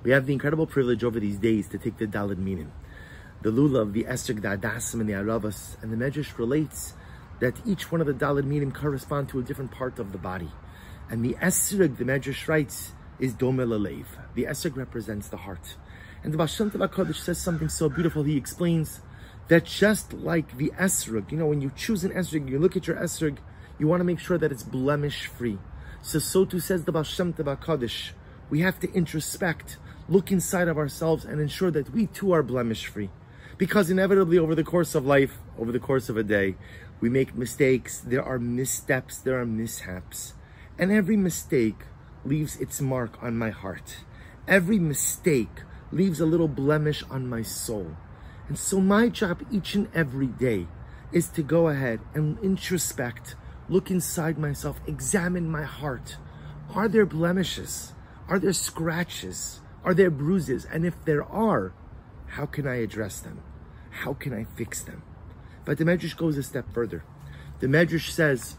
We have the incredible privilege over these days to take the Daled Minim, the Lulav, the Esrog, the Adasim, and the Aravas, and the Medrash relates that each one of the Daled Minim correspond to a different part of the body. And the Esrog, the Medrash writes, is Domeh Lelev. The Esrog represents the heart. And the Baal Shem Tov HaKadosh says something so beautiful. He explains that just like the Esrog, when you choose an Esrog, you look at your Esrog, you want to make sure that it's blemish-free. So too says the Baal Shem Tov HaKadosh, we have to introspect, look inside of ourselves, and ensure that we too are blemish-free. Because inevitably over the course of life, over the course of a day, we make mistakes, there are missteps, there are mishaps. And every mistake leaves its mark on my heart. Every mistake leaves a little blemish on my soul. And so my job each and every day is to go ahead and introspect, look inside myself, examine my heart. Are there blemishes? Are there scratches? Are there bruises? And if there are, how can I address them? How can I fix them? But the Medrash goes a step further. The Medrash says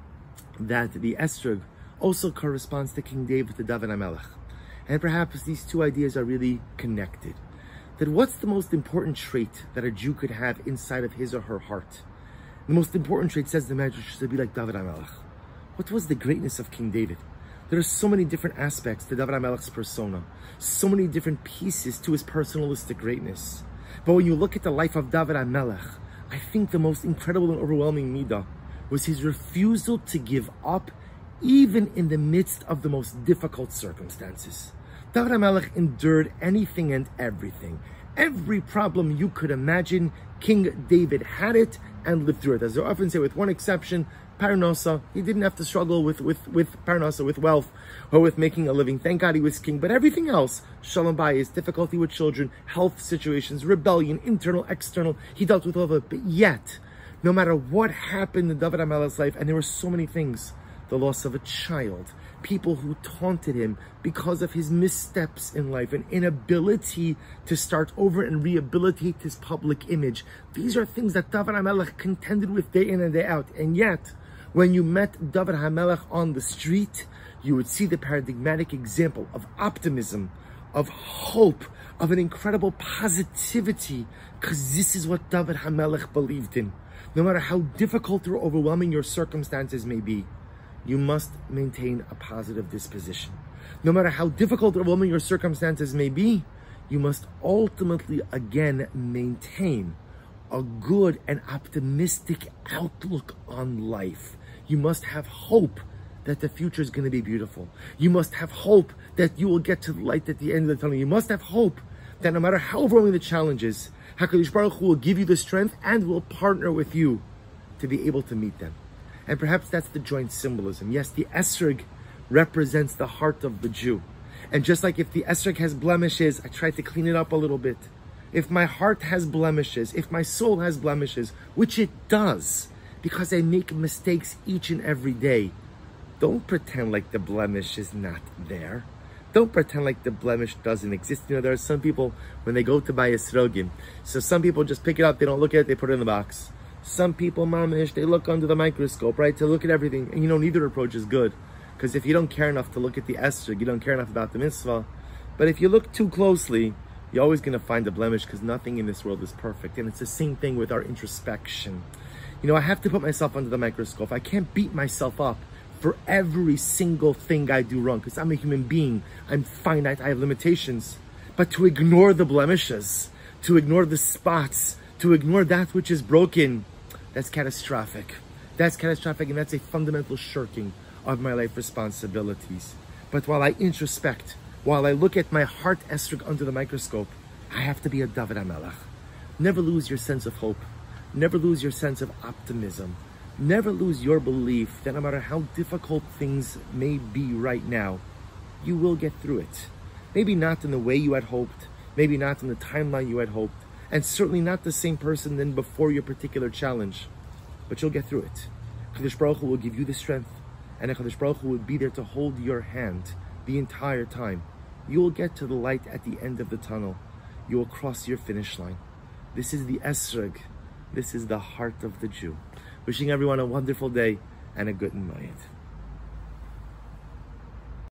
that the Esrog also corresponds to King David, to David HaMelech. And perhaps these two ideas are really connected. That what's the most important trait that a Jew could have inside of his or her heart? The most important trait, says the Medrash, is to be like David HaMelech. What was the greatness of King David? There are so many different aspects to David HaMelech's persona, so many different pieces to his personalistic greatness. But when you look at the life of David HaMelech, I think the most incredible and overwhelming midah was his refusal to give up even in the midst of the most difficult circumstances. David HaMelech endured anything and everything. Every problem you could imagine, King David had it and lived through it. As I often say, with one exception, Parnasa, he didn't have to struggle with Parnasa, with wealth, or with making a living. Thank God he was king. But everything else, Shalom Bayis, difficulty with children, health situations, rebellion, internal, external, he dealt with all of it. But yet, no matter what happened in David HaMelech's life, and there were so many things, the loss of a child, people who taunted him because of his missteps in life, an inability to start over and rehabilitate his public image. These are things that David HaMelech contended with day in and day out. And yet, when you met David HaMelech on the street, you would see the paradigmatic example of optimism, of hope, of an incredible positivity, because this is what David HaMelech believed in. No matter how difficult or overwhelming your circumstances may be, you must maintain a positive disposition. No matter how difficult or overwhelming your circumstances may be, you must ultimately again maintain a good and optimistic outlook on life. You must have hope that the future is going to be beautiful. You must have hope that you will get to the light at the end of the tunnel. You must have hope that no matter how overwhelming the challenges, HaKadosh Baruch Hu will give you the strength and will partner with you to be able to meet them. And perhaps that's the joint symbolism. Yes, the Esrog represents the heart of the Jew. And just like if the Esrog has blemishes, I try to clean it up a little bit. If my heart has blemishes, if my soul has blemishes, which it does, because I make mistakes each and every day, don't pretend like the blemish is not there. Don't pretend like the blemish doesn't exist. There are some people, when they go to buy esrogim, so some people just pick it up, they don't look at it, they put it in the box. Some people, mamish, they look under the microscope, right, to look at everything. And neither approach is good. Because if you don't care enough to look at the esrog, you don't care enough about the mitzvah. But if you look too closely, you're always going to find a blemish, because nothing in this world is perfect. And it's the same thing with our introspection. I have to put myself under the microscope. I can't beat myself up for every single thing I do wrong, because I'm a human being. I'm finite, I have limitations. But to ignore the blemishes, to ignore the spots, to ignore that which is broken, that's catastrophic. That's catastrophic, and that's a fundamental shirking of my life responsibilities. But while I introspect, while I look at my heart esrog under the microscope, I have to be a David HaMelech. Never lose your sense of hope. Never lose your sense of optimism. Never lose your belief that no matter how difficult things may be right now, you will get through it. Maybe not in the way you had hoped, maybe not in the timeline you had hoped, and certainly not the same person than before your particular challenge. But you'll get through it. HaKadosh Baruch Hu will give you the strength, and HaKadosh Baruch Hu will be there to hold your hand the entire time. You will get to the light at the end of the tunnel. You will cross your finish line. This is the Esrog. This is the heart of the Jew. Wishing everyone a wonderful day and a good night.